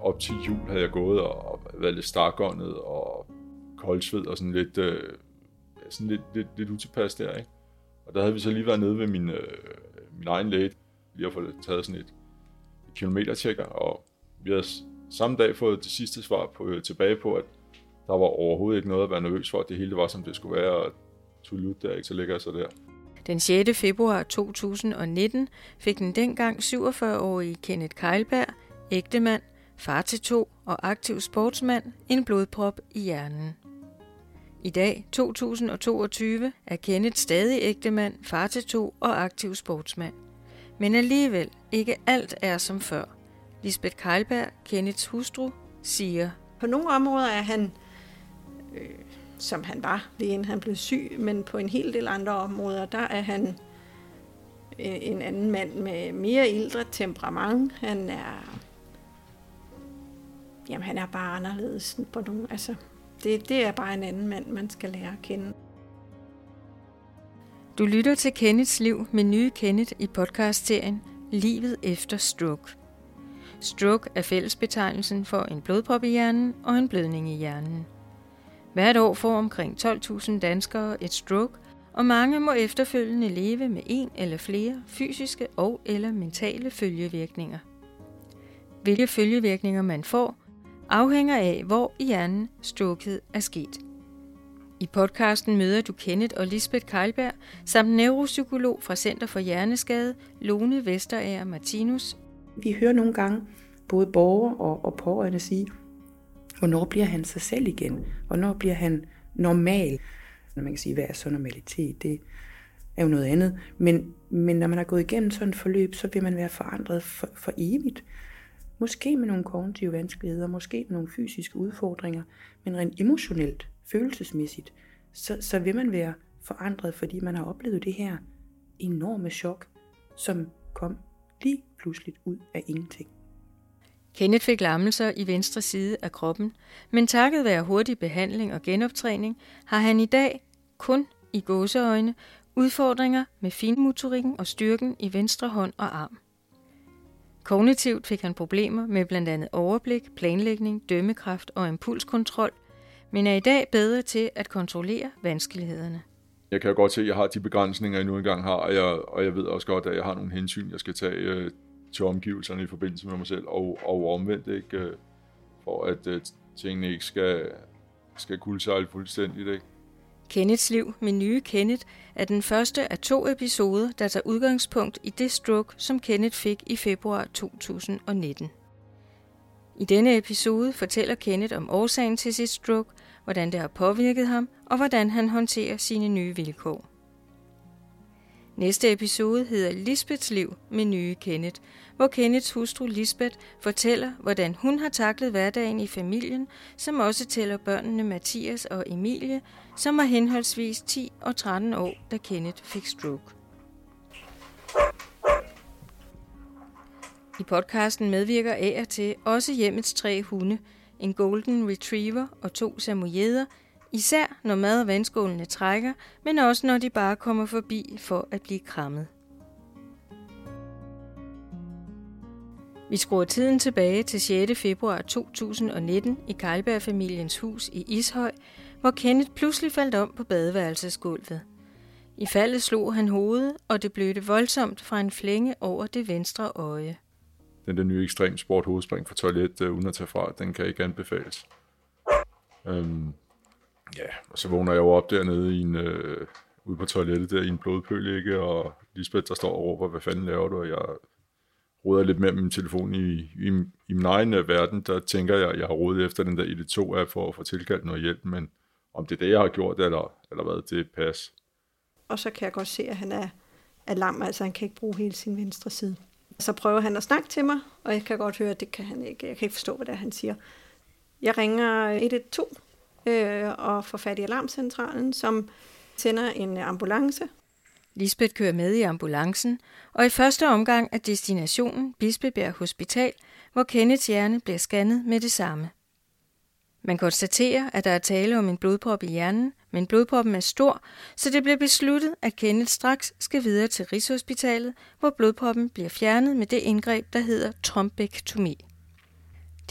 op til jul havde jeg gået og været lidt stakåndet og koldsved og sådan lidt utilpas der, ikke? Og der havde vi så lige været nede ved min egen læge, lige at få taget sådan et kilometertjekker, og vi havde samme dag fået det sidste svar tilbage på, at der var overhovedet ikke noget at være nervøs for, at det hele var, som det skulle være, og tulut der, ikke, så ligger jeg så der. Den 6. februar 2019 fik den dengang 47-årige Kenneth Keilberg, ægtemand, far til 2 og aktiv sportsmand, en blodprop i hjernen. I dag, 2022, er Kenneth stadig ægtemand, far til 2 og aktiv sportsmand. Men alligevel ikke alt er som før. Lisbeth Keilberg, Kenneths hustru, siger: På nogle områder er han, som han var, lige inden han blev syg, men på en hel del andre områder, der er han en anden mand med mere ældre temperament. Han er bare anderledes på nogle, altså det er bare en anden mand, man skal lære at kende. Du lytter til Kenneths liv med nye Kenneth i podcastserien Livet efter stroke. Stroke er fællesbetegnelsen for en blodprop i hjernen og en blødning i hjernen. Hvert år får omkring 12.000 danskere et stroke, og mange må efterfølgende leve med en eller flere fysiske og eller mentale følgevirkninger. Hvilke følgevirkninger man får, afhænger af, hvor i hjernen stroket er sket. I podcasten møder du Kenneth og Lisbeth Keilberg samt neuropsykolog fra Center for Hjerneskade, Lone Vesterager Martinus. Vi hører nogle gange både borgere og pårørende sige, hvornår bliver han sig selv igen? Hvornår bliver han normal? Når man kan sige, hvad er så normalitet? Det er jo noget andet. Men når man har gået igennem sådan et forløb, så vil man være forandret for evigt. Måske med nogle kognitive vanskeligheder, måske med nogle fysiske udfordringer, men rent emotionelt, følelsesmæssigt, så vil man være forandret, fordi man har oplevet det her enorme chok, som kom lige pludseligt ud af ingenting. Kenneth fik lammelser i venstre side af kroppen, men takket være hurtig behandling og genoptræning, har han i dag kun i gåseøjne udfordringer med finmotorikken og styrken i venstre hånd og arm. Kognitivt fik han problemer med blandt andet overblik, planlægning, dømmekraft og impulskontrol, men er i dag bedre til at kontrollere vanskelighederne. Jeg kan jo godt se, at jeg har de begrænsninger, jeg nu engang har, og jeg ved også godt, at jeg har nogle hensyn, jeg skal tage til omgivelserne i forbindelse med mig selv, og omvendt, ikke, for at tingene ikke skal kuldsejle fuldstændigt. Ikke? Kenneths liv med nye Kenneth er den første af 2 episoder, der tager udgangspunkt i det stroke, som Kenneth fik i februar 2019. I denne episode fortæller Kenneth om årsagen til sit stroke, hvordan det har påvirket ham, og hvordan han håndterer sine nye vilkår. Næste episode hedder Lisbeths liv med nye Kenneth, hvor Kenneths hustru Lisbeth fortæller, hvordan hun har taklet hverdagen i familien, som også tæller børnene Mathias og Emilie, som var henholdsvis 10 og 13 år, da Kenneth fik stroke. I podcasten medvirker af og til også hjemmets 3 hunde, en golden retriever og 2 samoyeder, især når mad- og vandskålene trækker, men også når de bare kommer forbi for at blive krammet. Vi skruer tiden tilbage til 6. februar 2019 i Keilberg-familiens hus i Ishøj, hvor Kenneth pludselig faldt om på badeværelsesgulvet. I faldet slog han hovedet, og det blødte voldsomt fra en flænge over det venstre øje. Den der nye ekstremsport hovedspring fra toilet uden at tage fra, den kan ikke anbefales. Og så vågner jeg jo op dernede ude på toilettet der i en blodpøl, ikke? Og Lisbeth der står og råber, hvad fanden laver du? Og jeg roder lidt med min telefon i min egen verden, der tænker jeg har rodet efter den der ID2-app for at få tilkaldt noget hjælp, men om det er det, jeg har gjort, eller hvad, det pas. Og så kan jeg godt se, at han er lam, altså han kan ikke bruge hele sin venstre side. Så prøver han at snakke til mig, og jeg kan godt høre, at det kan han ikke. Jeg kan ikke forstå, hvad det er, han siger. Jeg ringer 112 og får fat i alarmcentralen, som sender en ambulance. Lisbeth kører med i ambulancen, og i første omgang er destinationen Bispebjerg Hospital, hvor Kenneths hjerne bliver scannet med det samme. Man konstaterer, at der er tale om en blodprop i hjernen, men blodproppen er stor, så det bliver besluttet, at Kenneth straks skal videre til Rigshospitalet, hvor blodproppen bliver fjernet med det indgreb, der hedder trombektomi.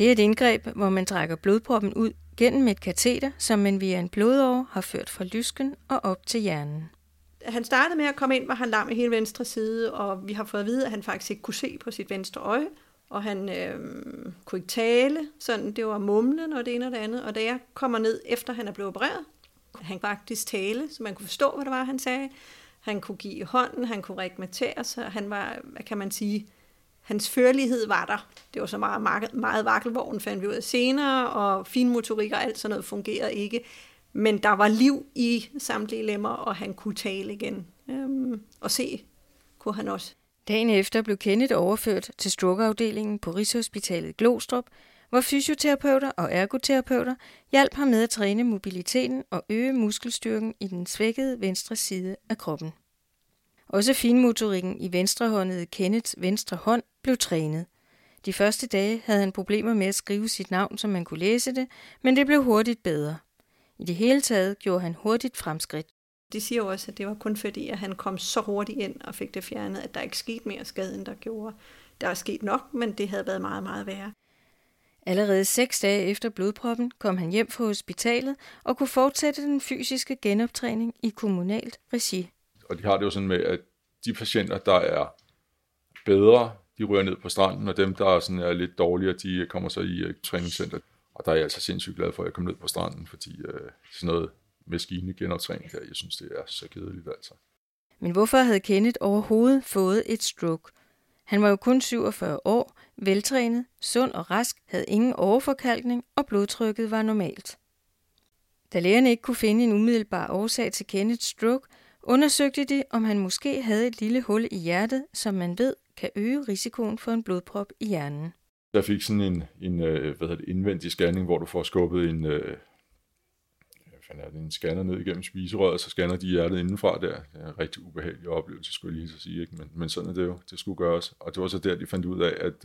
Det er et indgreb, hvor man trækker blodproppen ud gennem et kateter, som man via en blodåre har ført fra lysken og op til hjernen. Han startede med at komme ind, hvor han lam i hele venstre side, og vi har fået at vide, at han faktisk ikke kunne se på sit venstre øje, og han kunne ikke tale, sådan det var mumlen og det ene og det andet. Og da jeg kommer ned, efter han er blevet opereret, han kunne faktisk tale, så man kunne forstå, hvad det var, han sagde. Han kunne give hånden, han kunne regmatere sig, han var, hvad kan man sige, hans førlighed var der. Det var så meget vakkelvogn, fandt vi ud af senere, og finmotorik og alt sådan noget fungerede ikke. Men der var liv i samtlige lemmer, og han kunne tale igen. Og se kunne han også. Dagen efter blev Kenneth overført til strokeafdelingen på Rigshospitalet Glostrup, hvor fysioterapeuter og ergoterapeuter hjalp ham med at træne mobiliteten og øge muskelstyrken i den svækkede venstre side af kroppen. Også finmotorikken i venstrehåndede Kenneths venstre hånd blev trænet. De første dage havde han problemer med at skrive sit navn, så man kunne læse det, men det blev hurtigt bedre. I det hele taget gjorde han hurtigt fremskridt. De siger også, at det var kun fordi, at han kom så hurtigt ind og fik det fjernet, at der ikke skete mere skade, end der gjorde. Der er sket nok, men det havde været meget, meget værre. Allerede 6 dage efter blodproppen kom han hjem fra hospitalet og kunne fortsætte den fysiske genoptræning i kommunalt regi. Og de har det jo sådan med, at de patienter, der er bedre, de ryger ned på stranden, og dem, der sådan er lidt dårligere, de kommer så i træningscenter. Og der er jeg altså sindssygt glad for, at jeg kom ned på stranden, fordi sådan noget maskinegenoptræning der, jeg synes, det er så kedeligt altså. Men hvorfor havde Kenneth overhovedet fået et stroke? Han var jo kun 47 år, veltrænet, sund og rask, havde ingen overforkalkning, og blodtrykket var normalt. Da lægerne ikke kunne finde en umiddelbar årsag til Kenneths stroke, undersøgte de, om han måske havde et lille hul i hjertet, som man ved kan øge risikoen for en blodprop i hjernen. Jeg fik sådan en indvendig scanning, hvor du får skubbet en scanner ned igennem spiserøret, så scanner de hjertet indenfra der. Det er en rigtig ubehagelig oplevelse, skulle jeg lige så sige, ikke? Men sådan er det jo. Det skulle gøres. Og det var så der, de fandt ud af, at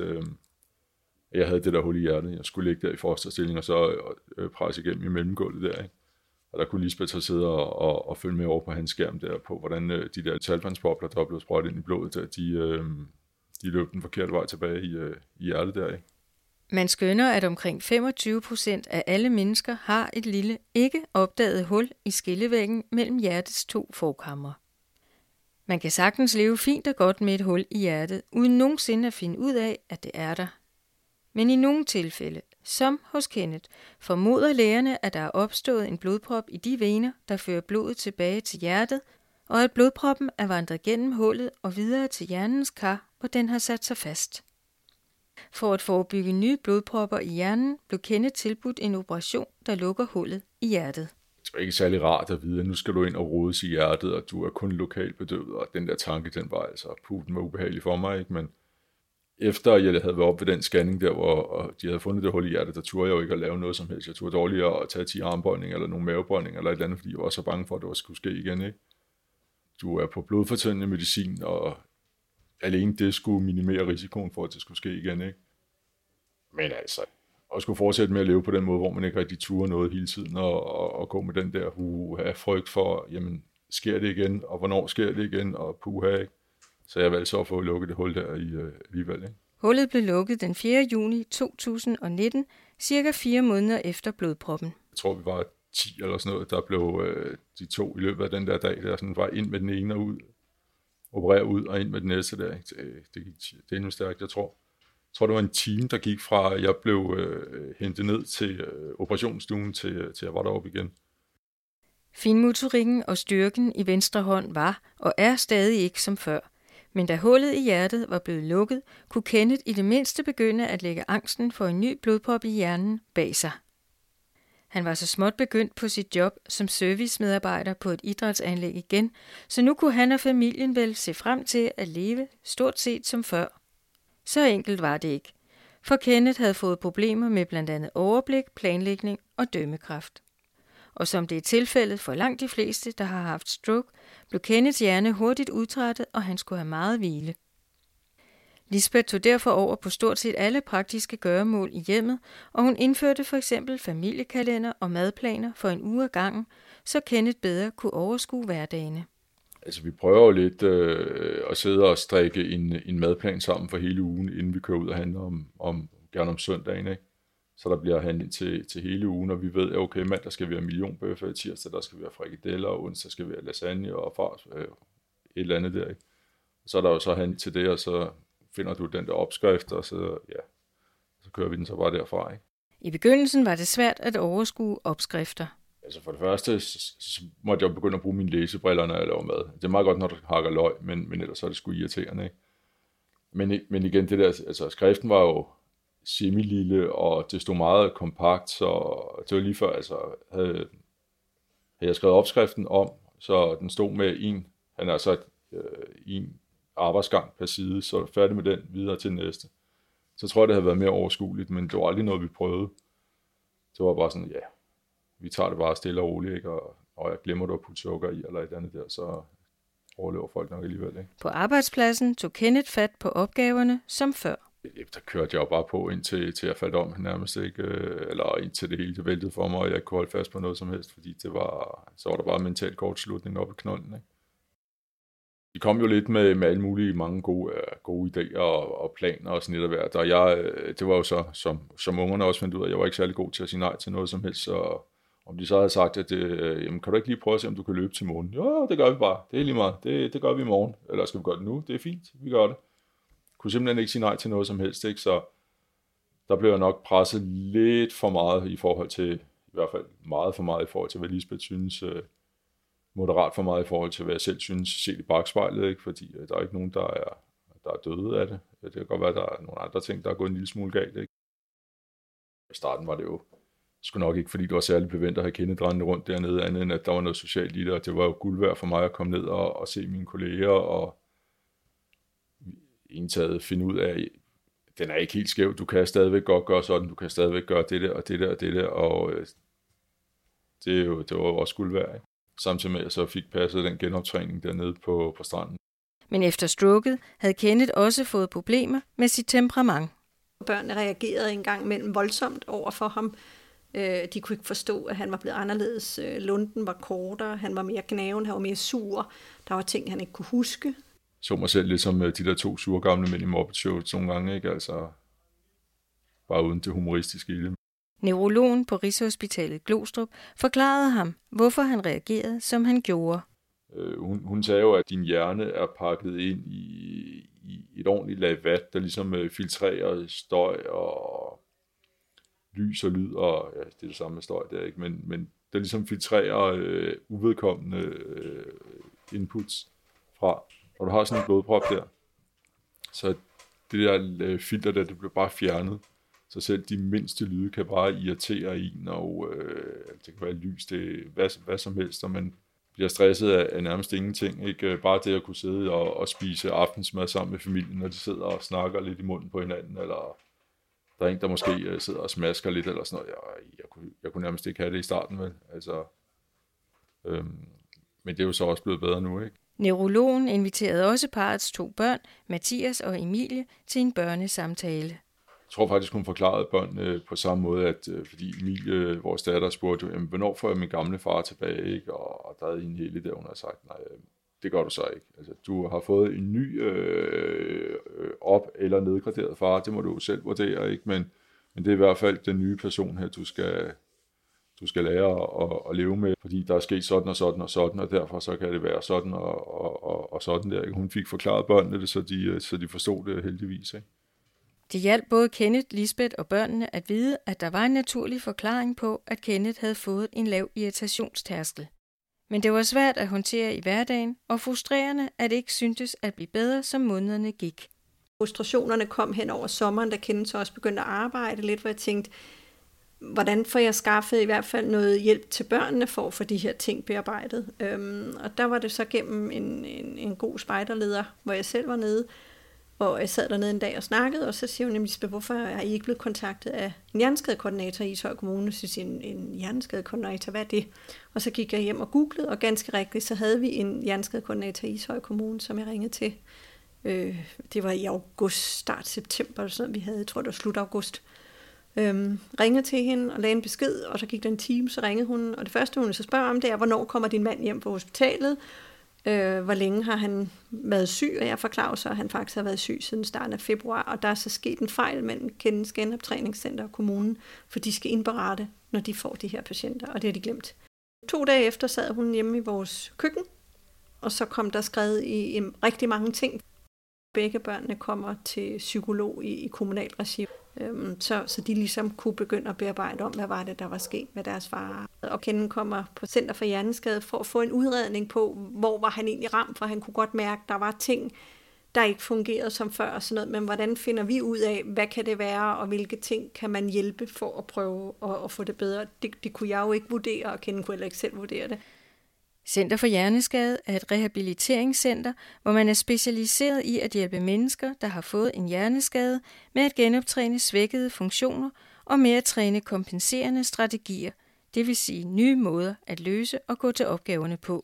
jeg havde det der hul i hjertet. Jeg skulle ligge der i fosterstilling og så presse igennem i mellemgulvet der, ikke? Og der kunne Lisbeth så sidde og følge med over på hans skærm der på, hvordan de der saltvandspopler, der blev sprøjtet ind i blodet der, de løb den forkerte vej tilbage i hjertet der, ikke? Man skønner, at omkring 25% af alle mennesker har et lille, ikke opdaget hul i skillevæggen mellem hjertets 2 forkamre. Man kan sagtens leve fint og godt med et hul i hjertet, uden nogensinde at finde ud af, at det er der. Men i nogle tilfælde, som hos Kenneth, formoder lægerne, at der er opstået en blodprop i de vener, der fører blodet tilbage til hjertet, og at blodproppen er vandret gennem hullet og videre til hjernens kar, hvor den har sat sig fast. For at forebygge nye blodpropper i hjernen, blev Kenneth tilbudt en operation, der lukker hullet i hjertet. Det var ikke særlig rart at vide, at nu skal du ind og rodes i hjertet, og du er kun lokalt bedøvet, og den der tanke, den var altså den var ubehagelig for mig, ikke? Men efter jeg havde været oppe ved den scanning der, hvor de havde fundet det hul i hjertet, der turde jeg jo ikke at lave noget som helst. Jeg turde dårligere at tage 10 armbøjninger eller nogle mavebøjninger eller et eller andet, fordi jeg var så bange for, at det skulle ske igen, ikke? Du er på blodfortyndende medicin, og alene det skulle minimere risikoen for, at det skulle ske igen, ikke? Men altså, at skulle fortsætte med at leve på den måde, hvor man ikke rigtig turer noget hele tiden, og gå med den der frygt for, jamen, sker det igen, og hvornår sker det igen, og puha, ikke? Så jeg valgte så at få lukket det hul der alligevel, ikke? Hullet blev lukket den 4. juni 2019, cirka 4 måneder efter blodproppen. Jeg tror, vi var 10 eller sådan noget, der blev de 2 i løbet af den der dag, der sådan var ind med den ene og ud, operere ud og ind med den næste der. Det gik endnu stærkt, jeg tror. Jeg tror, det var en time, der gik fra, at jeg blev hentet ned til operationsstuen, til jeg var deroppe igen. Finmotorikken og styrken i venstre hånd var og er stadig ikke som før. Men da hullet i hjertet var blevet lukket, kunne Kenneth i det mindste begynde at lægge angsten for en ny blodprop i hjernen bag sig. Han var så småt begyndt på sit job som servicemedarbejder på et idrætsanlæg igen, så nu kunne han og familien vel se frem til at leve stort set som før. Så enkelt var det ikke, for Kenneth havde fået problemer med blandt andet overblik, planlægning og dømmekraft. Og som det er tilfældet for langt de fleste, der har haft stroke, blev Kenneths hjerne hurtigt udtrættet, og han skulle have meget hvile. Lisbeth tog derfor over på stort set alle praktiske gøremål i hjemmet, og hun indførte for eksempel familiekalender og madplaner for en uge ad gangen, så Kenneth bedre kunne overskue hverdagene. Altså vi prøver jo lidt at sidde og strikke en madplan sammen for hele ugen, inden vi kører ud og handler gerne om søndagen, ikke? Så der bliver handlet til hele ugen, og vi ved, at okay, mandag skal vi have millionbøffer, tirsdag der skal vi have frikadeller, og onsdag skal vi have lasagne og fars, et eller andet der, ikke? Så er der jo så handlet til det, og så finder du den der opskrift, og så kører vi den så bare derfra, ikke? I begyndelsen var det svært at overskue opskrifter. Altså for det første, så måtte jeg begynde at bruge mine læsebriller, når jeg laver mad. Det er meget godt, når du hakker løg, men ellers så er det sgu irriterende, ikke? Men igen, det der, altså skriften var jo semi-lille, og det stod meget kompakt, så det var lige før, altså havde jeg skrevet opskriften om, så den stod med en arbejdsgang per side, så færdig med den, videre til næste. Så tror jeg, det havde været mere overskueligt, men det var aldrig noget, vi prøvede. Det var bare sådan, vi tager det bare stille og roligt, ikke? Og jeg glemmer at putte sukker i, eller et andet der, så overlever folk nok alligevel, ikke? På arbejdspladsen tog Kenneth fat på opgaverne som før. Der kørte jeg jo bare på, indtil jeg faldt om nærmest, ikke? Eller indtil det hele det væltede for mig, og jeg kunne holde fast på noget som helst, fordi så var der bare mental kortslutning op i knolden, ikke? Vi kom jo lidt med alle mulige mange gode idéer og planer og sådan lidt af hvert, og det var jo så, som ungerne også fandt ud af, jeg var ikke særlig god til at sige nej til noget som helst, så om de så havde sagt, at jamen, kan du ikke lige prøve at se, om du kan løbe til månen? Jo, det gør vi bare, det er lige meget, det gør vi i morgen, eller skal vi gøre det nu? Det er fint, vi gør det. Kunne simpelthen ikke sige nej til noget som helst, ikke? Så der blev jeg nok presset lidt for meget i forhold til, i hvert fald meget for meget i forhold til, hvad Lisbeth synes, moderat for meget i forhold til, hvad jeg selv synes, set i bagspejlet, ikke? Fordi der er ikke nogen, der er døde af det. Det kan godt være, at der er nogle andre ting, der er gået en lille smule galt, ikke? I starten var det jo sgu nok ikke, fordi det var særlig bevendt at have Kenneth rendende rundt dernede, andet end at der var noget socialt i det, og det var jo guld værd for mig at komme ned og se mine kolleger, og egentlig finde ud af, den er ikke helt skæv, du kan stadigvæk godt gøre sådan, du kan stadigvæk gøre det der, og det der, og det der, og det var jo også guld værd, ikke? Samtidig med, at jeg så fik passet den genoptræning dernede på stranden. Men efter stroket havde Kenneth også fået problemer med sit temperament. Børnene reagerede engang mellem voldsomt over for ham. De kunne ikke forstå, at han var blevet anderledes. Lunden var kortere, han var mere gnaven, han var mere sur. Der var ting, han ikke kunne huske. Så mig selv lidt som de der 2 sure gamle mænd i Muppet Show nogle gange, ikke? Altså, bare uden det humoristiske i det. Neurologen på Rigshospitalet Glostrup forklarede ham, hvorfor han reagerede, som han gjorde. Hun sagde jo, at din hjerne er pakket ind i et ordentligt lag vand, der ligesom filtrerer støj og lys og lyd, og ja, det er det samme med støj der, ikke? Men der ligesom filtrerer uvedkommende inputs fra. Og du har sådan en blodprop der, så det der filter der, det bliver bare fjernet. Så selv de mindste lyde kan bare irritere en, og det kan være lys, det hvad som helst, og man bliver stresset af nærmest ingenting. Ikke? Bare det at kunne sidde og spise aftensmad sammen med familien, når de sidder og snakker lidt i munden på hinanden, eller der er en, der måske sidder og smasker lidt, eller sådan noget. Jeg kunne nærmest ikke have det i starten, vel? Altså, men det er jo så også blevet bedre nu, ikke? Neurologen inviterede også parrets 2 børn, Mathias og Emilie, til en børnesamtale. Jeg tror faktisk, hun forklarede børnene på samme måde, at fordi Emilie, vores datter, spurgte jo, hvornår får jeg min gamle far tilbage, ikke? Og der havde en hele der, hun har sagt, nej, det gør du så ikke. Altså, du har fået en ny op- eller nedgraderet far, det må du selv vurdere, ikke? Men det er i hvert fald den nye person her, du skal lære at leve med, fordi der er sket sådan og sådan og sådan, og derfor så kan det være sådan og sådan der, ikke? Hun fik forklaret børnene det, så de forstod det heldigvis, ikke? Det hjalp både Kenneth, Lisbeth og børnene at vide, at der var en naturlig forklaring på, at Kenneth havde fået en lav irritationstærskel. Men det var svært at håndtere i hverdagen, og frustrerende, at det ikke syntes at blive bedre, som månederne gik. Frustrationerne kom hen over sommeren, da Kenneth så også begyndte at arbejde lidt, hvor jeg tænkte, hvordan får jeg skaffet i hvert fald noget hjælp til børnene for at få de her ting bearbejdet. Og der var det så gennem en god spejderleder, hvor jeg selv var nede, og jeg sad dernede en dag og snakkede, og så siger hun nemlig, hvorfor er I ikke blevet kontaktet af en hjerneskadekoordinator i Ishøj Kommune? Så siger en hjerneskadekoordinator, hvad er det? Og så gik jeg hjem og googlede, og ganske rigtigt, så havde vi en hjerneskadekoordinator i Ishøj Kommune, som jeg ringede til. Det var i august, start september, så vi havde, jeg tror det var slut august. Ringede til hende og lagde en besked, og så gik der en time, så ringede hun, og det første hun så spørger om, det er, hvornår kommer din mand hjem fra hospitalet? Hvor længe har han været syg, og jeg forklarer så, at han faktisk har været syg siden starten af februar, og der er så sket en fejl mellem Kenneths genoptræningscenter og kommunen, for de skal indberette, når de får de her patienter, og det har de glemt. 2 dage efter sad hun hjemme i vores køkken, og så kom der skrevet i rigtig mange ting. Begge børnene kommer til psykolog i kommunal regi, så de ligesom kunne begynde at bearbejde om, hvad var det, der var sket med deres far. Og Kenneth kommer på Center for Hjerneskade for at få en udredning på, hvor var han egentlig ramt, for han kunne godt mærke, at der var ting, der ikke fungerede som før og sådan noget, men hvordan finder vi ud af, hvad kan det være, og hvilke ting kan man hjælpe for at prøve at få det bedre. Det kunne jeg jo ikke vurdere, og Kenneth kunne heller ikke selv vurdere det. Center for Hjerneskade er et rehabiliteringscenter, hvor man er specialiseret i at hjælpe mennesker, der har fået en hjerneskade, med at genoptræne svækkede funktioner og med at træne kompenserende strategier, det vil sige nye måder at løse og gå til opgaverne på.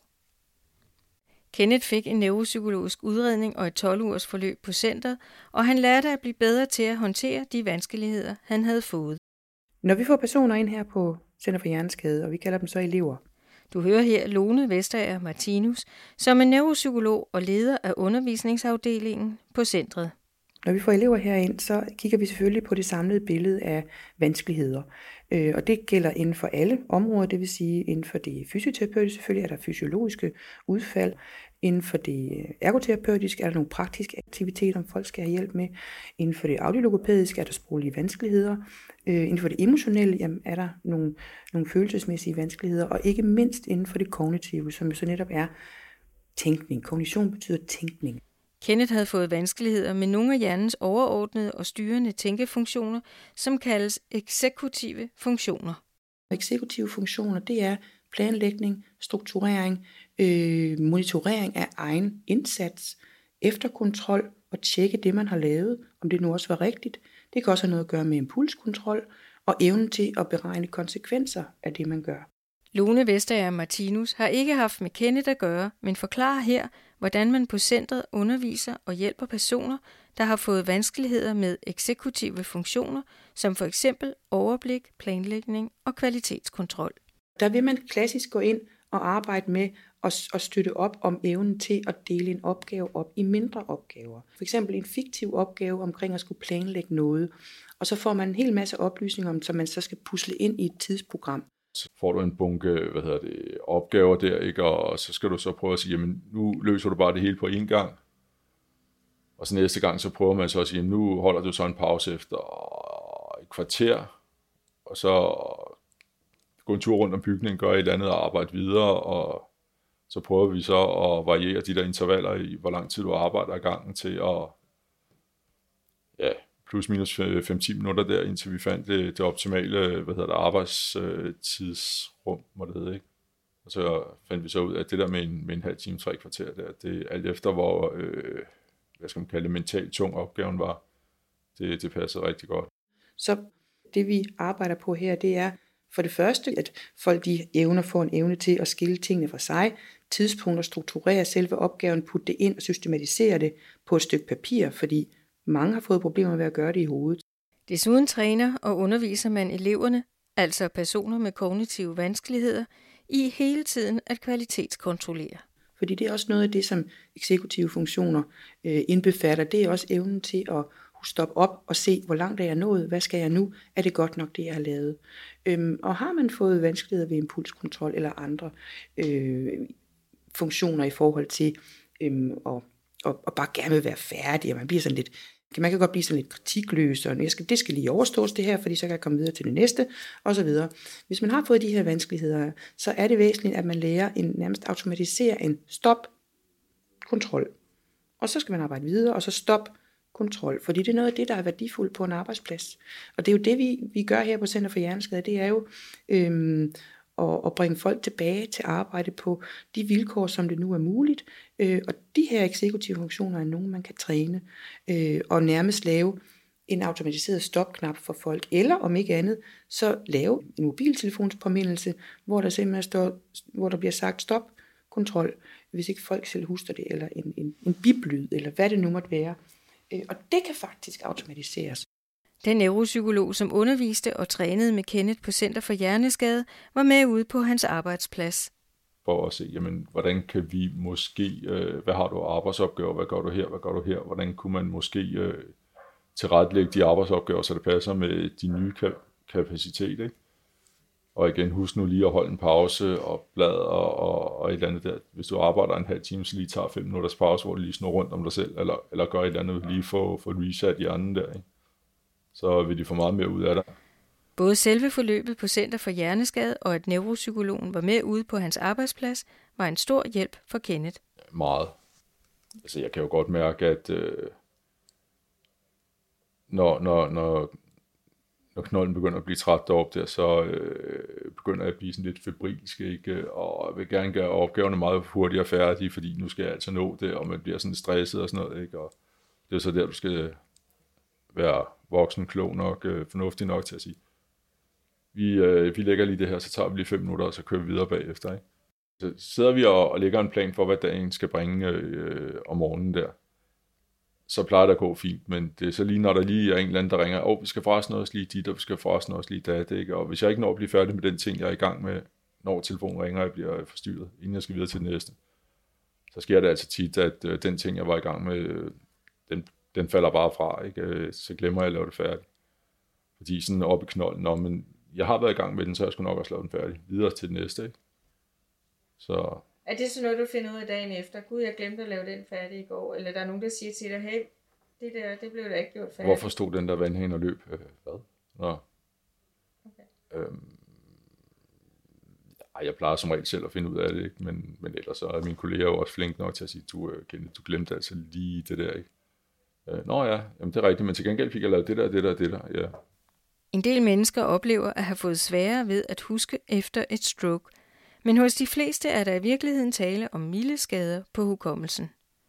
Kenneth fik en neuropsykologisk udredning og et 12-ugers forløb på centret, og han lærte at blive bedre til at håndtere de vanskeligheder, han havde fået. Når vi får personer ind her på Center for Hjerneskade, og vi kalder dem så elever. Du hører her Lone Vestager Martinus, som er neuropsykolog og leder af undervisningsafdelingen på centret. Når vi får elever herind, så kigger vi selvfølgelig på det samlede billede af vanskeligheder. Og det gælder inden for alle områder, det vil sige inden for det fysioterapeutiske, selvfølgelig er der fysiologiske udfald. Inden for det ergoterapeutiske er der nogle praktiske aktiviteter, om folk skal have hjælp med. Inden for det audiologopædiske er der sproglige vanskeligheder. Inden for det emotionelle jamen, er der nogle følelsesmæssige vanskeligheder. Og ikke mindst inden for det kognitive, som jo så netop er tænkning. Kognition betyder tænkning. Kenneth havde fået vanskeligheder med nogle af hjernens overordnede og styrende tænkefunktioner, som kaldes eksekutive funktioner. Eksekutive funktioner, det er planlægning, strukturering, monitorering af egen indsats, efterkontrol og tjekke det, man har lavet, om det nu også var rigtigt. Det kan også have noget at gøre med impulskontrol og evnen til at beregne konsekvenser af det, man gør. Lone Vestager Martinus har ikke haft med Kenneth at gøre, men forklarer her, hvordan man på centret underviser og hjælper personer, der har fået vanskeligheder med eksekutive funktioner, som for eksempel overblik, planlægning og kvalitetskontrol. Der vil man klassisk gå ind og arbejde med at støtte op om evnen til at dele en opgave op i mindre opgaver. For eksempel en fiktiv opgave omkring at skulle planlægge noget, og så får man en hel masse oplysninger om, som man så skal pusle ind i et tidsprogram. Så får du en bunke opgaver der, ikke? Og så skal du så prøve at sige, jamen nu løser du bare det hele på én gang. Og så næste gang, så prøver man så at sige, jamen nu holder du så en pause efter et kvarter, og så gå en tur rundt om bygningen, gøre et eller andet og arbejde videre, og så prøver vi så at variere de der intervaller i, hvor lang tid du arbejder ad gangen til at, plus minus 5-10 minutter der, indtil vi fandt det optimale, arbejdstidsrum, må det hedde, ikke? Og så fandt vi så ud af, at det der med en halv time, 3 kvarter der, det alt efter, hvor, hvad skal man kalde det, mentalt tung opgaven var, det passede rigtig godt. Så det vi arbejder på her, det er for det første, at folk de får en evne til at skille tingene fra sig, tidspunkter, strukturere selve opgaven, putte det ind og systematisere det på et stykke papir, fordi mange har fået problemer med at gøre det i hovedet. Desuden træner og underviser man eleverne, altså personer med kognitive vanskeligheder, i hele tiden at kvalitetskontrollere. Fordi det er også noget af det, som eksekutive funktioner indbefatter. Det er også evnen til at stoppe op og se, hvor langt er jeg nået, hvad skal jeg nu, er det godt nok det, jeg har lavet. Og har man fået vanskeligheder ved impulskontrol eller andre funktioner i forhold til og bare gerne vil være færdig, og man kan godt blive sådan lidt kritikløs, og det skal lige overstås det her, fordi så kan jeg komme videre til det næste, og så videre. Hvis man har fået de her vanskeligheder, så er det væsentligt, at man lærer nærmest automatisere en stop-kontrol. Og så skal man arbejde videre, og så stop-kontrol, fordi det er noget af det, der er værdifuldt på en arbejdsplads. Og det er jo det, vi gør her på Center for Hjerneskade, det er jo at bringe folk tilbage til arbejde på de vilkår, som det nu er muligt. Og de her eksekutive funktioner er nogle, man kan træne og nærmest lave en automatiseret stopknap for folk, eller om ikke andet, så lave en mobiltelefonspåmindelse, hvor der simpelthen hvor der bliver sagt stop, kontrol, hvis ikke folk selv husker det, eller en biplyd, eller hvad det nu måtte være. Og det kan faktisk automatiseres. Den neuropsykolog, som underviste og trænede med Kenneth på Center for Hjerneskade, var med ude på hans arbejdsplads. for at se, jamen, hvordan kan vi måske, hvad har du arbejdsopgaver, hvad gør du her, hvordan kunne man måske tilrettelægge de arbejdsopgaver, så det passer med de nye kapacitet, ikke? Og igen, husk nu lige at holde en pause og bladre og et eller andet der. Hvis du arbejder en halv time, så lige tager 5 minutters pause, hvor du lige snor rundt om dig selv, eller gør et eller andet, lige for reset hjernen der, ikke? Så vil de få meget mere ud af dig. Både selve forløbet på Center for Hjerneskade og at neuropsykologen var med ude på hans arbejdsplads, var en stor hjælp for Kenneth. Meget. Altså jeg kan jo godt mærke, at når knolden begynder at blive træt deroppe der, så begynder jeg at blive sådan lidt febrilsk, ikke? Og jeg vil gerne gøre opgaverne meget hurtigere færdige, fordi nu skal jeg altså nå det, og man bliver sådan stresset og sådan noget, ikke? Og det er så der, du skal være voksen, klog nok, fornuftig nok til at sige, vi lægger lige det her, så tager vi lige 5 minutter, og så kører vi videre bagefter, ikke? Så sidder vi og lægger en plan for, hvad dagen skal bringe om morgenen der. Så plejer det at gå fint, men det er så lige, når der lige er en eller anden, der ringer, vi skal forresten også lige dit, og vi skal forresten også lige dat, ikke? Og hvis jeg ikke når at blive færdig med den ting, jeg er i gang med, når telefonen ringer, og jeg bliver forstyrret, inden jeg skal videre til det næste, så sker det altså tit, at den ting, jeg var i gang med, den falder bare fra, ikke? Så glemmer jeg at lave det færdigt. Fordi sådan op i knolden, men jeg har været i gang med den, så jeg skulle nok også lave den færdig. Videre til det næste, ikke? Så... Er det så noget, du finder ud af dagen efter? Gud, jeg glemte at lave den færdig i går. Eller der er nogen, der siger til dig, hey, det blev da ikke gjort færdigt. Hvorfor stod den der vandhane og løb? Hvad? Nå. Okay. Jeg plejer som regel selv at finde ud af det, ikke? Men ellers så er mine kolleger jo også flinke nok til at sige, du glemte altså lige det der, ikke? Nå ja, jamen det er rigtigt, men til gengæld fik jeg lavet det der, ja. En del mennesker oplever at have fået sværere ved at huske efter et stroke, men hos de fleste er der i virkeligheden tale om milde skader på hukommelsen.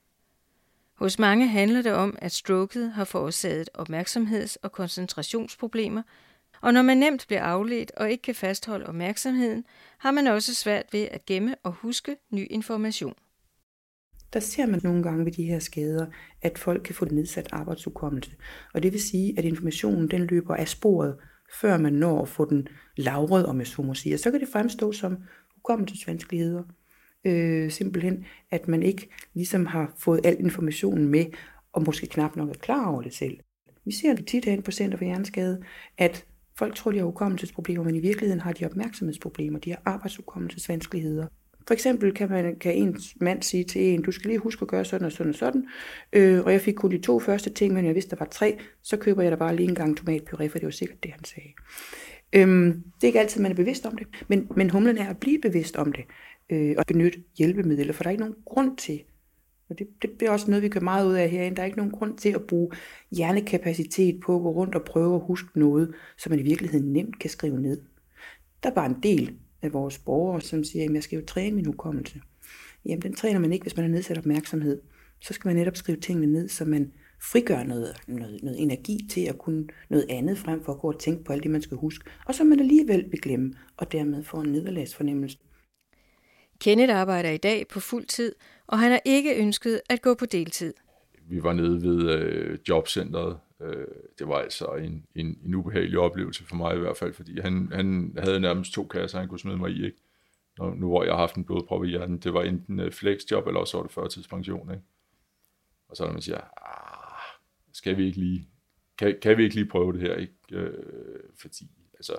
Hos mange handler det om, at stroket har forårsaget opmærksomheds- og koncentrationsproblemer, og når man nemt bliver afledt og ikke kan fastholde opmærksomheden, har man også svært ved at gemme og huske ny information. Der ser man nogle gange ved de her skader, at folk kan få nedsat arbejdshukommelse. Og det vil sige, at informationen den løber af sporet, før man når at få den lagret, om jeg så må sige. Og så kan det fremstå som hukommelsesvanskeligheder. Simpelthen, at man ikke ligesom har fået al informationen med, og måske knap nok er klar over det selv. Vi ser det tit herinde på Center for Hjerneskade, at folk tror, de har hukommelsesproblemer, men i virkeligheden har de opmærksomhedsproblemer, de har arbejdshukommelsesvanskeligheder. For eksempel kan en mand sige til en, du skal lige huske at gøre sådan og sådan og sådan, og jeg fik kun de 2 første ting, men jeg vidste, der var 3, så køber jeg da bare lige en gang tomatpuré, for det var sikkert det, han sagde. Det er ikke altid, man er bevidst om det, men humlen er at blive bevidst om det, og benytte hjælpemidler, for der er ikke nogen grund til, og det er også noget, vi gør meget ud af herinde, der er ikke nogen grund til at bruge hjernekapacitet på at gå rundt og prøve at huske noget, som man i virkeligheden nemt kan skrive ned. Der er bare en del af vores borgere, som siger, at jeg skal jo træne min hukommelse. Jamen, den træner man ikke, hvis man har nedsat opmærksomhed. Så skal man netop skrive tingene ned, så man frigør noget energi til at kunne noget andet, frem for at gå og tænke på alt det, man skal huske. Og så man alligevel vil glemme, og dermed får en nederlagsfornemmelse. Kenneth arbejder i dag på fuld tid, og han har ikke ønsket at gå på deltid. Vi var nede ved jobcentret. Det var altså en ubehagelig oplevelse for mig i hvert fald, fordi han havde nærmest 2 kasser, han kunne smide mig i, ikke? Nu hvor jeg har haft en blodprop i hjernen, det var enten flexjob, eller også var det førtidspension, ikke? Og så når man siger, skal vi ikke lige, kan vi ikke lige prøve det her, ikke? Fordi, altså,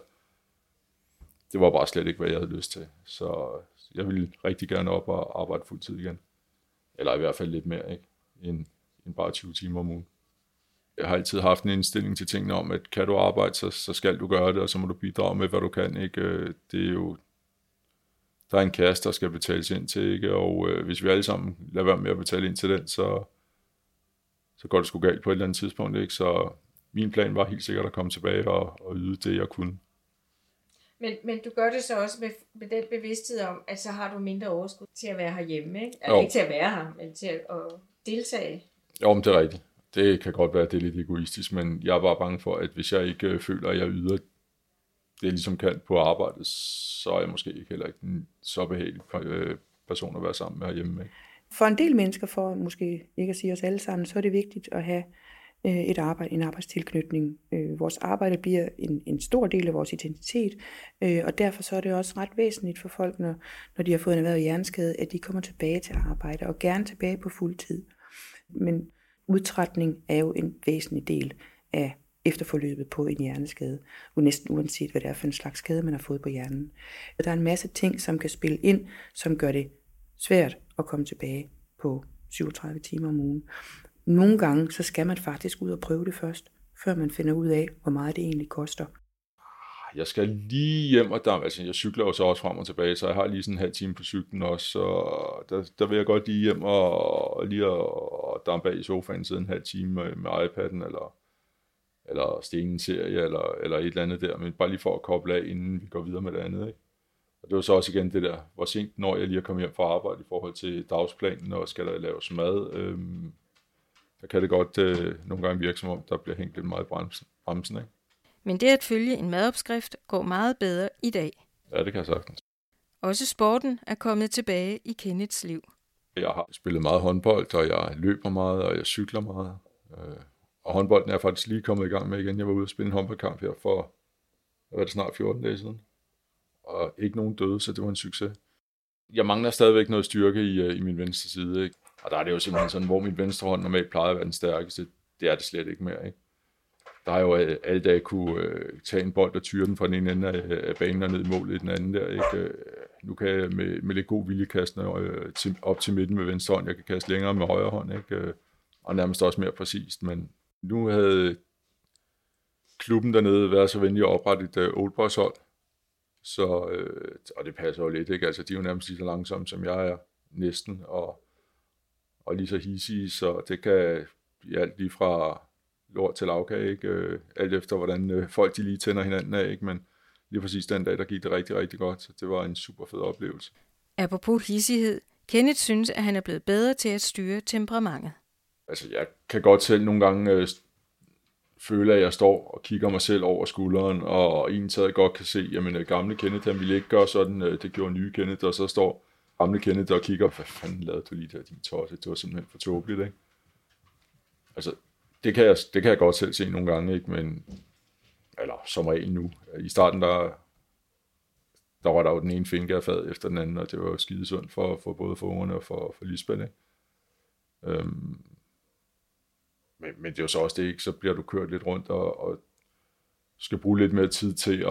det var bare slet ikke, hvad jeg havde lyst til. Så jeg ville rigtig gerne op og arbejde fuldtid igen. Eller i hvert fald lidt mere, ikke? End bare 20 timer om ugen. Jeg har altid haft en indstilling til tingene om, at kan du arbejde, så skal du gøre det, og så må du bidrage med, hvad du kan, ikke? Det er jo, der er en kasse, der skal betales ind til, ikke? Og hvis vi alle sammen lader være med at betale ind til den, så går det sgu galt på et eller andet tidspunkt, ikke? Så min plan var helt sikkert at komme tilbage og yde det, jeg kunne. Men du gør det så også med den bevidsthed om, at så har du mindre overskud til at være herhjemme, ikke? Altså ikke til at være her, men til at deltage. Jo, men det er rigtigt. Det kan godt være, at det er lidt egoistisk, men jeg er bare bange for, at hvis jeg ikke føler, at jeg yder det, ligesom kan på arbejdet, så er jeg måske ikke heller ikke en så behagelig person at være sammen med herhjemme. Ikke? For en del mennesker, for måske ikke at sige os alle sammen, så er det vigtigt at have en arbejdstilknytning. Vores arbejde bliver en stor del af vores identitet, og derfor så er det også ret væsentligt for folk, når de har fået en erhvervet hjerneskade, at de kommer tilbage til arbejde, og gerne tilbage på fuld tid. Men udtrætning er jo en væsentlig del af efterforløbet på en hjerneskade, og næsten uanset hvad det er for en slags skade, man har fået på hjernen. Der er en masse ting, som kan spille ind, som gør det svært at komme tilbage på 37 timer om ugen. Nogle gange, så skal man faktisk ud og prøve det først, før man finder ud af, hvor meget det egentlig koster. Jeg skal lige hjem og dampe. Altså, jeg cykler jo så også frem og tilbage, så jeg har lige sådan en halv time på cyklen også, så der vil jeg godt lige hjem og lige at dampe af i sofaen, sidde en halv time med iPad'en, eller stene en serie, eller et eller andet der, men bare lige for at koble af, inden vi går videre med det andet, ikke? Og det var så også igen det der, hvor sent når jeg lige at komme hjem fra arbejde i forhold til dagsplanen, og skal der laves mad. Der kan det godt nogle gange virke som om, der bliver hængt lidt meget i bremsen, ikke? Men det at følge en madopskrift går meget bedre i dag. Ja, det kan jeg sagtens. Også sporten er kommet tilbage i Kenneths liv. Jeg har spillet meget håndbold, og jeg løber meget, og jeg cykler meget. Og håndbolden er jeg faktisk lige kommet i gang med igen. Jeg var ude og spille en håndboldkamp her for, hvad var det, snart 14 dage siden. Og ikke nogen døde, så det var en succes. Jeg mangler stadigvæk noget styrke i min venstre side, ikke? Og der er det jo simpelthen sådan, hvor min venstre hånd normalt plejer at være den stærkeste. Det er det slet ikke mere, ikke? Der har jo alle dage kunne tage en bold og tyre den fra den ene ende af banen og ned i målet i den anden der, ikke? Nu kan jeg med lidt god vilje kaste op til midten med venstre hånd. Jeg kan kaste længere med højre hånd, ikke? Og nærmest også mere præcist. Men nu havde klubben dernede været så venlig at oprette et Old Boys hold. Så, og det passer jo lidt, ikke? Altså, de er jo nærmest lige så langsomme, som jeg er, næsten, og lige så hissige, så det kan blive alt lige fra lort til lavkage, ikke? Alt efter, hvordan folk de lige tænder hinanden af, ikke? Men lige præcis den dag, der gik det rigtig, rigtig godt, så det var en super fed oplevelse. Apropos hissighed, Kenneth synes, at han er blevet bedre til at styre temperamentet. Altså, jeg kan godt selv nogle gange føle, at jeg står og kigger mig selv over skulderen, og egentlig godt kan se, jamen gamle Kenneth, han ville ikke gøre sådan, det gjorde nye Kenneth, og så står gamle Kenneth og kigger, hvad fanden lavede du lige der, din tosse, det var simpelthen for tåbeligt, ikke? Altså, det kan jeg godt selv se nogle gange, ikke? Men, eller som regel nu. I starten, der var der jo den ene fingerfad efter den anden, og det var jo skidesundt for både for ungerne og for Lisbeth, ikke? Men det er jo så også det, ikke? Så bliver du kørt lidt rundt og skal bruge lidt mere tid til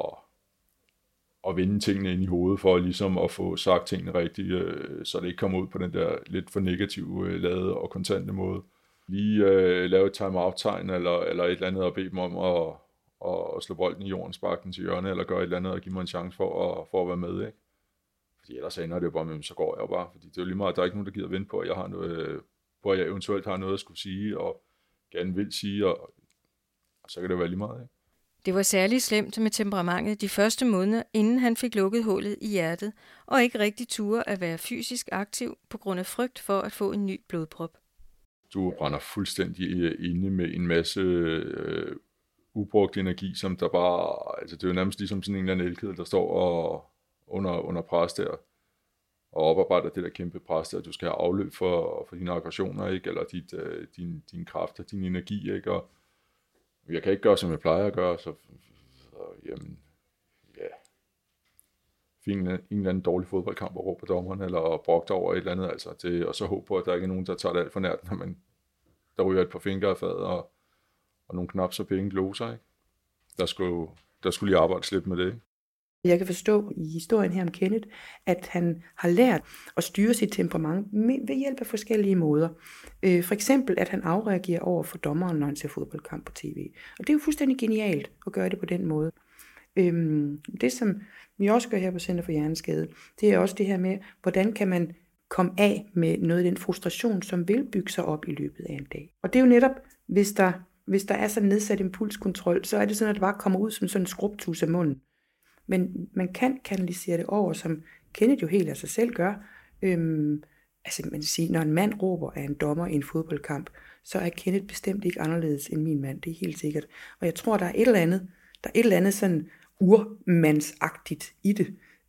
at vende tingene ind i hovedet, for ligesom at få sagt tingene rigtigt, så det ikke kommer ud på den der lidt for negative, ladede og kontante måde. Lige lave et time-out-tegn eller et eller andet og bede dem om at slå bolden i jorden, sparke den til hjørne, eller gøre et eller andet og give mig en chance for at være med, ikke? Fordi ellers ender det jo bare med, så går jeg jo bare. Fordi det er jo lige meget, der er ikke nogen, der gider vente på, at jeg har noget, på at jeg eventuelt har noget at skulle sige, og gerne vil sige, og så kan det være lige meget, ikke? Det var særligt slemt med temperamentet de første måneder, inden han fik lukket hullet i hjertet, og ikke rigtig turde at være fysisk aktiv på grund af frygt for at få en ny blodprop. Du brænder fuldstændig inde med en masse ubrugt energi, som der bare, altså det er jo nærmest ligesom sådan en eller anden elkedel, der står under pres der, og oparbejder det der kæmpe pres der, du skal have afløb for dine aggressioner, ikke? Eller din kraft og din energi, ikke? Og jeg kan ikke gøre, som jeg plejer at gøre, så jamen, ja, fik en eller anden dårlig fodboldkamp og råb på dommeren, eller brogt over et eller andet, altså det, og så håbe på, at der ikke er nogen, der tager det alt for nært, når man der ryger et par fingre af fadet, og nogle knap så pæne gloser, ikke? Der skulle lige arbejdes lidt med det, ikke? Jeg kan forstå i historien her om Kenneth, at han har lært at styre sit temperament ved hjælp af forskellige måder. For eksempel, at han afreagerer over for dommeren, når han ser fodboldkamp på tv. Og det er jo fuldstændig genialt at gøre det på den måde. Det, som vi også gør her på Center for Hjerneskade, det er også det her med, hvordan kan man komme af med noget af den frustration, som vil bygge sig op i løbet af en dag. Og det er jo netop, hvis der er sådan nedsat impulskontrol, så er det sådan, at det bare kommer ud som sådan en skrubtus af munden. Men man kan kanalisere det over, som Kenneth jo helt af sig selv gør. Altså man siger, når en mand råber af en dommer i en fodboldkamp, så er Kenneth bestemt ikke anderledes end min mand. Det er helt sikkert. Og jeg tror, der er et eller andet sådan urmandsagtigt i det.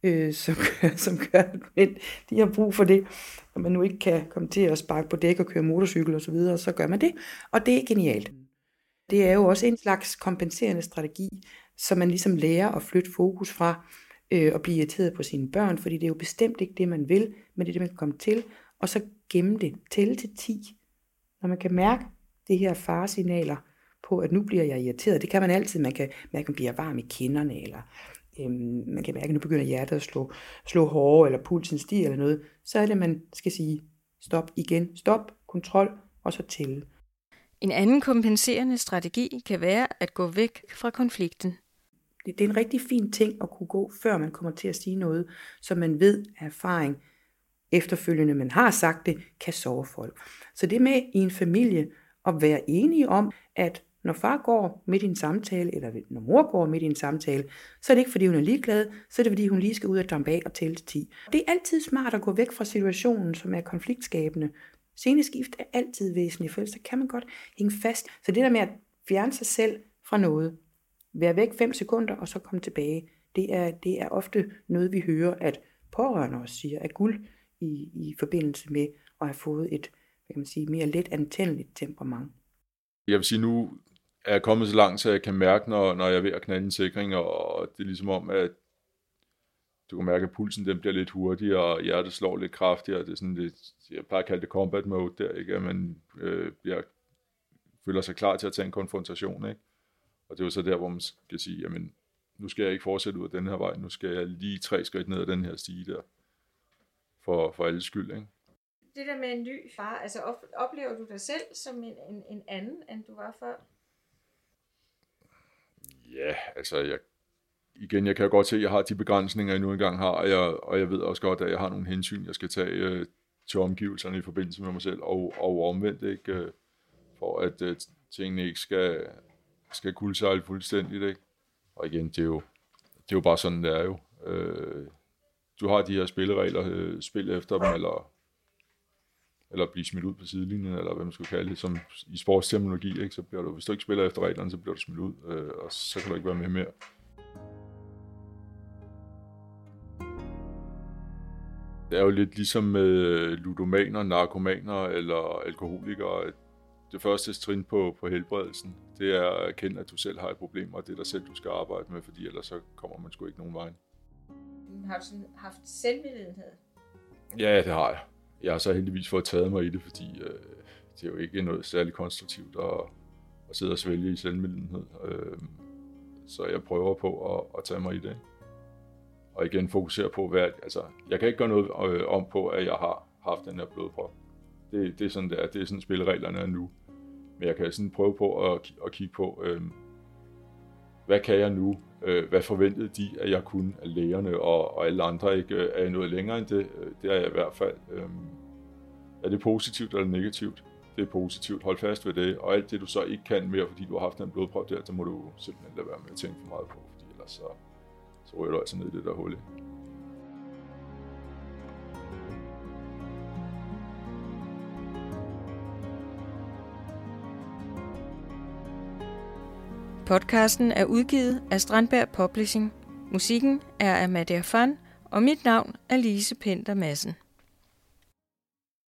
som gør, at de har brug for det. Når man nu ikke kan komme til at sparke på dæk og køre motorcykel osv., så gør man det. Og det er genialt. Det er jo også en slags kompenserende strategi, så man ligesom lærer at flytte fokus fra at blive irriteret på sine børn, fordi det er jo bestemt ikke det, man vil, men det er det, man kan komme til, og så gemme det, tælle til 10. Når man kan mærke det her faresignaler på, at nu bliver jeg irriteret, det kan man altid, man kan mærke, at man bliver varm i kinderne, eller man kan mærke, at nu begynder hjertet at slå hårdere, eller pulsen stiger eller noget, så er det, man skal sige stop igen, stop, kontrol, og så tælle. En anden kompenserende strategi kan være at gå væk fra konflikten. Det er en rigtig fin ting at kunne gå, før man kommer til at sige noget, som man ved af erfaring efterfølgende, man har sagt det, kan såre folk. Så det med i en familie at være enige om, at når far går midt i en samtale, eller når mor går midt i en samtale, så er det ikke fordi hun er ligeglad, så er det fordi hun lige skal ud og dampe af og tælle til 10. Det er altid smart at gå væk fra situationen, som er konfliktskabende. Sceneskift er altid væsentligt, for ellers så kan man godt hænge fast. Så det der med at fjerne sig selv fra noget, være væk 5 sekunder og så komme tilbage, det er ofte noget, vi hører, at pårørende også siger, er guld i forbindelse med at have fået et, hvad kan man sige, mere let antændeligt temperament. Jeg vil sige, nu er jeg kommet så langt, så jeg kan mærke, når jeg er ved at knalde en sikring, og det er ligesom om, at du kan mærke, at pulsen den bliver lidt hurtigere, og hjertet slår lidt kraftigere. Det er sådan lidt, jeg plejer at kalde det combat mode der, ikke? At man føler sig klar til at tage en konfrontation, ikke? Og det er jo så der, hvor man skal sige, jamen, nu skal jeg ikke fortsætte ud af den her vej, nu skal jeg lige 3 skridt ned ad den her stige der, for alles skyld, ikke? Det der med en ny far, altså oplever du dig selv som en anden, end du var før? Ja, altså jeg kan godt se, at jeg har de begrænsninger, jeg nu engang har, og jeg ved også godt, at jeg har nogle hensyn, jeg skal tage til omgivelserne i forbindelse med mig selv, og omvendt, ikke? For at tingene ikke skal kuldsejle fuldstændigt, ikke? Og igen, det er jo bare sådan, det er jo. Du har de her spilleregler, spil efter dem, eller blive smidt ud på sidelinjen, eller hvad man skulle kalde det, som i sportsterminologi, ikke? Så bliver du, hvis du ikke spiller efter reglerne, så bliver du smidt ud, og så kan du ikke være med mere. Det er jo lidt ligesom med ludomaner, narkomaner eller alkoholikere. Det første trin på helbredelsen, det er at erkende, at du selv har et problem, og det er dig selv, du skal arbejde med, fordi ellers så kommer man sgu ikke nogen vej. Har du sådan haft selvmedlidenhed? Ja, det har jeg. Jeg har så heldigvis fået taget mig i det, fordi det er jo ikke noget særligt konstruktivt at sidde og svælge i selvmedlidenhed. Så jeg prøver på at tage mig i det. Og igen fokusere på, jeg kan ikke gøre noget om på, at jeg har haft den her blodprop. Det er sådan, det er sådan spillereglerne er nu. Men jeg kan sådan prøve på at kigge på, hvad kan jeg nu? Hvad forventede de, at jeg kunne af lægerne og alle andre? Ikke er jeg noget længere end det? Det er jeg i hvert fald. Er det positivt eller negativt? Det er positivt. Hold fast ved det. Og alt det, du så ikke kan mere, fordi du har haft en blodprop der, så må du simpelthen lade være med at tænke for meget på, fordi ellers så ryger du altså ned i det der hul. Podcasten er udgivet af Strandberg Publishing. Musikken er af Madia Fan, og mit navn er Lise Penter Madsen.